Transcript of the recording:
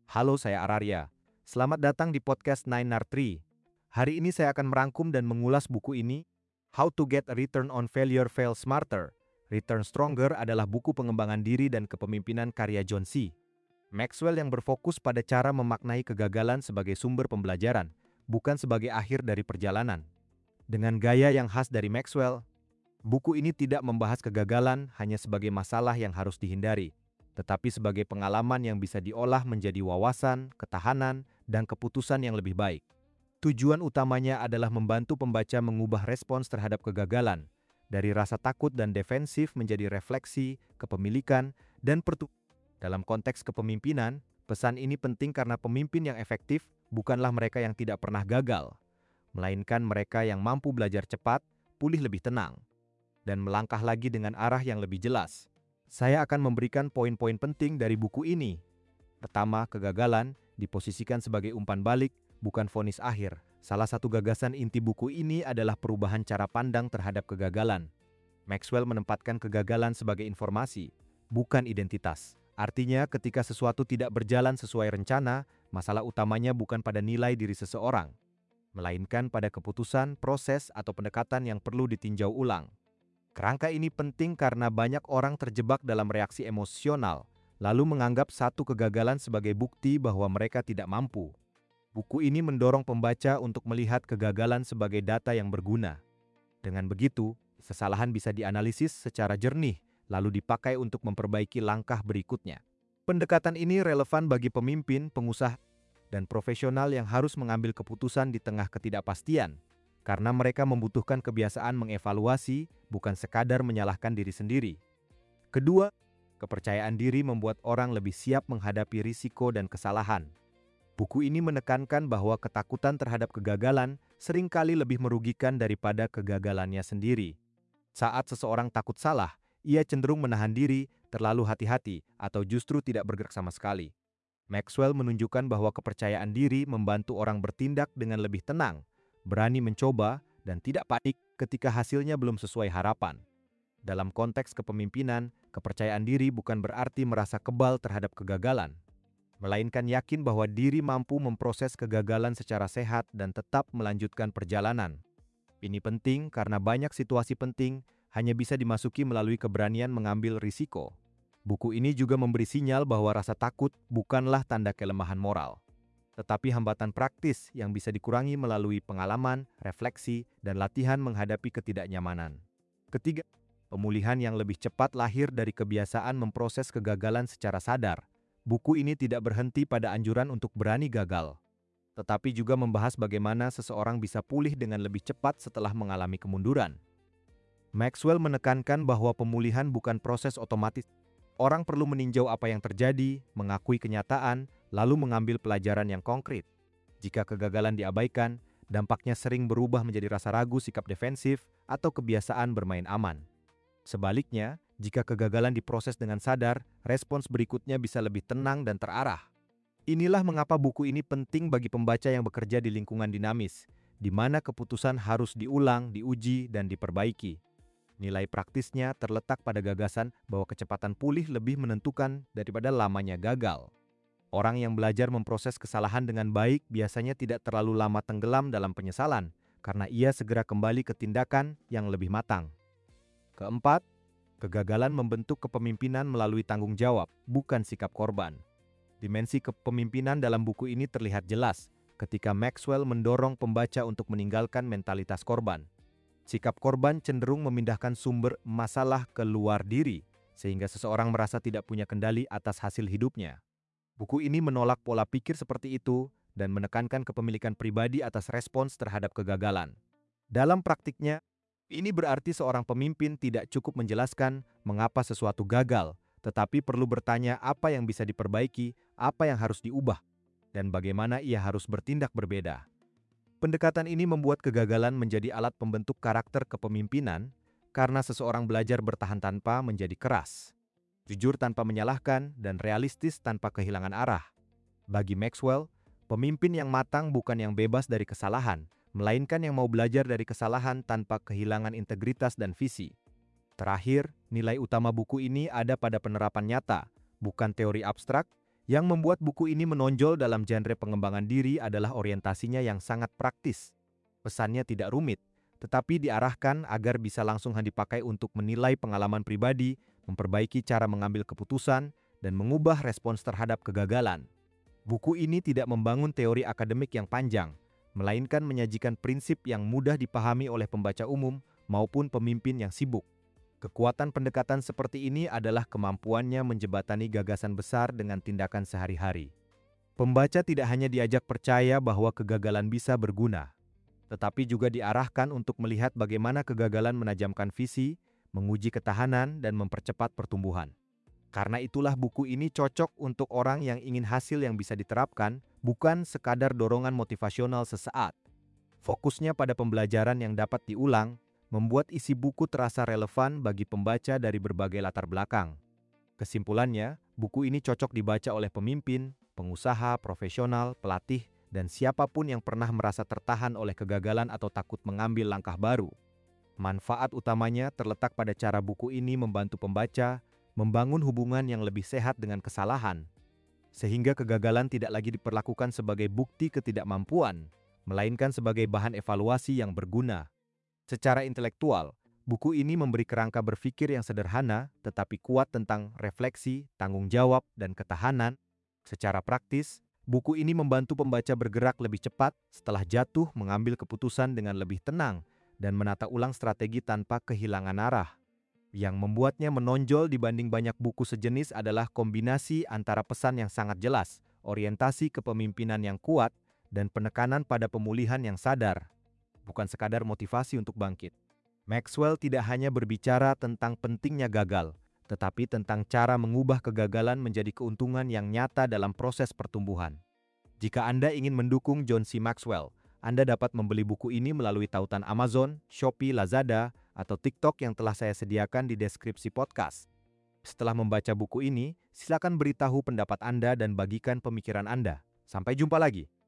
Halo, saya Araria. Selamat datang di podcast 9R3. Hari ini saya akan merangkum dan mengulas buku ini, How to Get a Return on Failure Fail Smarter. Return Stronger adalah buku pengembangan diri dan kepemimpinan karya John C. Maxwell yang berfokus pada cara memaknai kegagalan sebagai sumber pembelajaran, bukan sebagai akhir dari perjalanan. Dengan gaya yang khas dari Maxwell, buku ini tidak membahas kegagalan hanya sebagai masalah yang harus dihindari, tetapi sebagai pengalaman yang bisa diolah menjadi wawasan, ketahanan, dan keputusan yang lebih baik. Tujuan utamanya adalah membantu pembaca mengubah respons terhadap kegagalan, dari rasa takut dan defensif menjadi refleksi, kepemilikan, dan pertumbuhan. Dalam konteks kepemimpinan, pesan ini penting karena pemimpin yang efektif bukanlah mereka yang tidak pernah gagal, melainkan mereka yang mampu belajar cepat, pulih lebih tenang, dan melangkah lagi dengan arah yang lebih jelas. Saya akan memberikan poin-poin penting dari buku ini. Pertama, kegagalan diposisikan sebagai umpan balik, bukan vonis akhir. Salah satu gagasan inti buku ini adalah perubahan cara pandang terhadap kegagalan. Maxwell menempatkan kegagalan sebagai informasi, bukan identitas. Artinya, ketika sesuatu tidak berjalan sesuai rencana, masalah utamanya bukan pada nilai diri seseorang, melainkan pada keputusan, proses, atau pendekatan yang perlu ditinjau ulang. Kerangka ini penting karena banyak orang terjebak dalam reaksi emosional, lalu menganggap satu kegagalan sebagai bukti bahwa mereka tidak mampu. Buku ini mendorong pembaca untuk melihat kegagalan sebagai data yang berguna. Dengan begitu, kesalahan bisa dianalisis secara jernih, lalu dipakai untuk memperbaiki langkah berikutnya. Pendekatan ini relevan bagi pemimpin, pengusaha, dan profesional yang harus mengambil keputusan di tengah ketidakpastian, karena mereka membutuhkan kebiasaan mengevaluasi, bukan sekadar menyalahkan diri sendiri. Kedua, kepercayaan diri membuat orang lebih siap menghadapi risiko dan kesalahan. Buku ini menekankan bahwa ketakutan terhadap kegagalan seringkali lebih merugikan daripada kegagalannya sendiri. Saat seseorang takut salah, ia cenderung menahan diri, terlalu hati-hati, atau justru tidak bergerak sama sekali. Maxwell menunjukkan bahwa kepercayaan diri membantu orang bertindak dengan lebih tenang, berani mencoba, dan tidak panik ketika hasilnya belum sesuai harapan. Dalam konteks kepemimpinan, kepercayaan diri bukan berarti merasa kebal terhadap kegagalan, melainkan yakin bahwa diri mampu memproses kegagalan secara sehat dan tetap melanjutkan perjalanan. Ini penting karena banyak situasi penting hanya bisa dimasuki melalui keberanian mengambil risiko. Buku ini juga memberi sinyal bahwa rasa takut bukanlah tanda kelemahan moral, tetapi hambatan praktis yang bisa dikurangi melalui pengalaman, refleksi, dan latihan menghadapi ketidaknyamanan. Ketiga, pemulihan yang lebih cepat lahir dari kebiasaan memproses kegagalan secara sadar. Buku ini tidak berhenti pada anjuran untuk berani gagal, tetapi juga membahas bagaimana seseorang bisa pulih dengan lebih cepat setelah mengalami kemunduran. Maxwell menekankan bahwa pemulihan bukan proses otomatis. Orang perlu meninjau apa yang terjadi, mengakui kenyataan, lalu mengambil pelajaran yang konkret. Jika kegagalan diabaikan, dampaknya sering berubah menjadi rasa ragu, sikap defensif, atau kebiasaan bermain aman. Sebaliknya, jika kegagalan diproses dengan sadar, respons berikutnya bisa lebih tenang dan terarah. Inilah mengapa buku ini penting bagi pembaca yang bekerja di lingkungan dinamis, di mana keputusan harus diulang, diuji, dan diperbaiki. Nilai praktisnya terletak pada gagasan bahwa kecepatan pulih lebih menentukan daripada lamanya gagal. Orang yang belajar memproses kesalahan dengan baik biasanya tidak terlalu lama tenggelam dalam penyesalan, karena ia segera kembali ke tindakan yang lebih matang. Keempat, kegagalan membentuk kepemimpinan melalui tanggung jawab, bukan sikap korban. Dimensi kepemimpinan dalam buku ini terlihat jelas ketika Maxwell mendorong pembaca untuk meninggalkan mentalitas korban. Sikap korban cenderung memindahkan sumber masalah ke luar diri, sehingga seseorang merasa tidak punya kendali atas hasil hidupnya. Buku ini menolak pola pikir seperti itu dan menekankan kepemilikan pribadi atas respons terhadap kegagalan. Dalam praktiknya, ini berarti seorang pemimpin tidak cukup menjelaskan mengapa sesuatu gagal, tetapi perlu bertanya apa yang bisa diperbaiki, apa yang harus diubah, dan bagaimana ia harus bertindak berbeda. Pendekatan ini membuat kegagalan menjadi alat pembentuk karakter kepemimpinan karena seseorang belajar bertahan tanpa menjadi keras, jujur tanpa menyalahkan, dan realistis tanpa kehilangan arah. Bagi Maxwell, pemimpin yang matang bukan yang bebas dari kesalahan, melainkan yang mau belajar dari kesalahan tanpa kehilangan integritas dan visi. Terakhir, nilai utama buku ini ada pada penerapan nyata, bukan teori abstrak, Yang membuat buku ini menonjol dalam genre pengembangan diri adalah orientasinya yang sangat praktis. Pesannya tidak rumit, tetapi diarahkan agar bisa langsung dipakai untuk menilai pengalaman pribadi, memperbaiki cara mengambil keputusan, dan mengubah respons terhadap kegagalan. Buku ini tidak membangun teori akademik yang panjang, melainkan menyajikan prinsip yang mudah dipahami oleh pembaca umum maupun pemimpin yang sibuk. Kekuatan pendekatan seperti ini adalah kemampuannya menjembatani gagasan besar dengan tindakan sehari-hari. Pembaca tidak hanya diajak percaya bahwa kegagalan bisa berguna, tetapi juga diarahkan untuk melihat bagaimana kegagalan menajamkan visi, menguji ketahanan, dan mempercepat pertumbuhan. Karena itulah buku ini cocok untuk orang yang ingin hasil yang bisa diterapkan, bukan sekadar dorongan motivasional sesaat. Fokusnya pada pembelajaran yang dapat diulang, membuat isi buku terasa relevan bagi pembaca dari berbagai latar belakang. Kesimpulannya, buku ini cocok dibaca oleh pemimpin, pengusaha, profesional, pelatih, dan siapapun yang pernah merasa tertahan oleh kegagalan atau takut mengambil langkah baru. Manfaat utamanya terletak pada cara buku ini membantu pembaca membangun hubungan yang lebih sehat dengan kesalahan, sehingga kegagalan tidak lagi diperlakukan sebagai bukti ketidakmampuan, melainkan sebagai bahan evaluasi yang berguna. Secara intelektual, buku ini memberi kerangka berpikir yang sederhana tetapi kuat tentang refleksi, tanggung jawab, dan ketahanan. Secara praktis, buku ini membantu pembaca bergerak lebih cepat setelah jatuh, mengambil keputusan dengan lebih tenang, dan menata ulang strategi tanpa kehilangan arah. Yang membuatnya menonjol dibanding banyak buku sejenis adalah kombinasi antara pesan yang sangat jelas, orientasi kepemimpinan yang kuat, dan penekanan pada pemulihan yang sadar, bukan sekadar motivasi untuk bangkit. Maxwell tidak hanya berbicara tentang pentingnya gagal, tetapi tentang cara mengubah kegagalan menjadi keuntungan yang nyata dalam proses pertumbuhan. Jika Anda ingin mendukung John C. Maxwell, Anda dapat membeli buku ini melalui tautan Amazon, Shopee, Lazada, atau TikTok yang telah saya sediakan di deskripsi podcast. Setelah membaca buku ini, silakan beritahu pendapat Anda dan bagikan pemikiran Anda. Sampai jumpa lagi.